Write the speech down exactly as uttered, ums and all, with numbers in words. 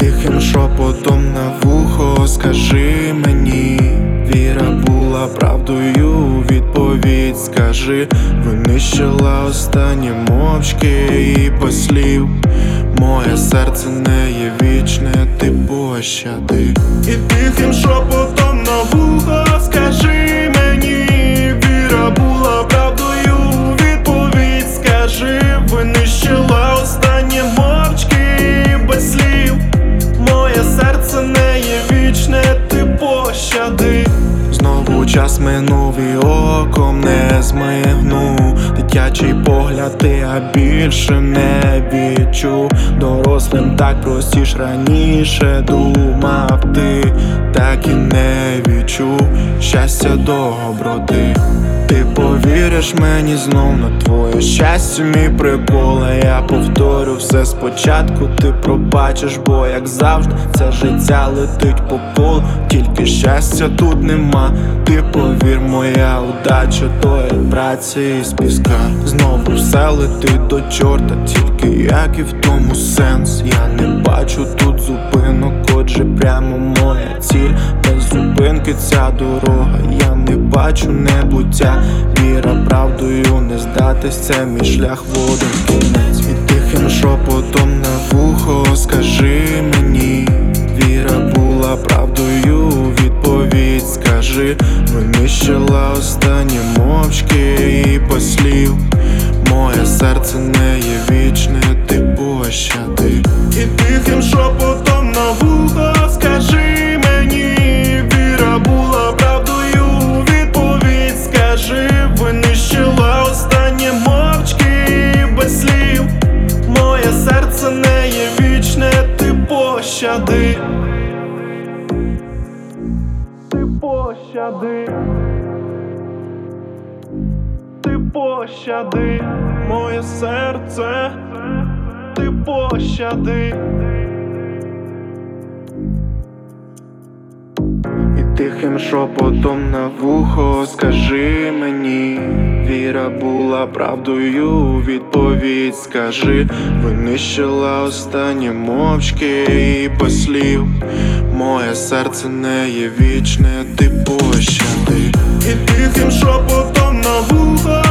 тихим шепотом на вухо скажи мені, віра була правдою, відповідь скажи. Винищила останні мовчки і послів. Моє серце не є вічне, ти пощади. І тихим шепотом на вухо скажи мені, віра була правдою, відповідь скажи. Винищила останні мовчки і без слів. Моє серце не є вічне, ти пощади. Знову час минув і оком не змигну. Дитячий погляд ти, а більше не відчув. Дорослим так простіш, раніше думав ти, так і не відчув щастя доброти. Ти повіриш мені знов на твоє щастя, мій прикол. А я повторю все спочатку, ти пробачиш, бо як завжди це життя летить по полу, тільки щастя тут нема. Ти повір, моя удача то є праця із піска. Знову все летить до чорта, тільки як і в тому сенс. Я не бачу тут зупинок, отже прямо моя ціль. Без зупинки ця дорога, я не бачу небуття. Віра правдою не здатись, це мій шлях в один кінець. І тихим шепотом на вухо скажи мені, віра була правдою, відповідь скажи. Винищила останні мовчки і послів. Моє серце не є вічне, ти пощади. І тихим шепотом на вухо скажи мені, віра була правдою, відповідь скажи. Винищила останні мовчки і без слів. Моє серце не є вічне, ти пощади. Ти пощади. Ти пощади. Моє серце, ти пощади. І тихим шепотом на вухо скажи мені, віра була правдою, відповідь скажи. Винищила останні мовчки і послів. Моє серце не є вічне, ти пощади. І тихим шепотом на вухо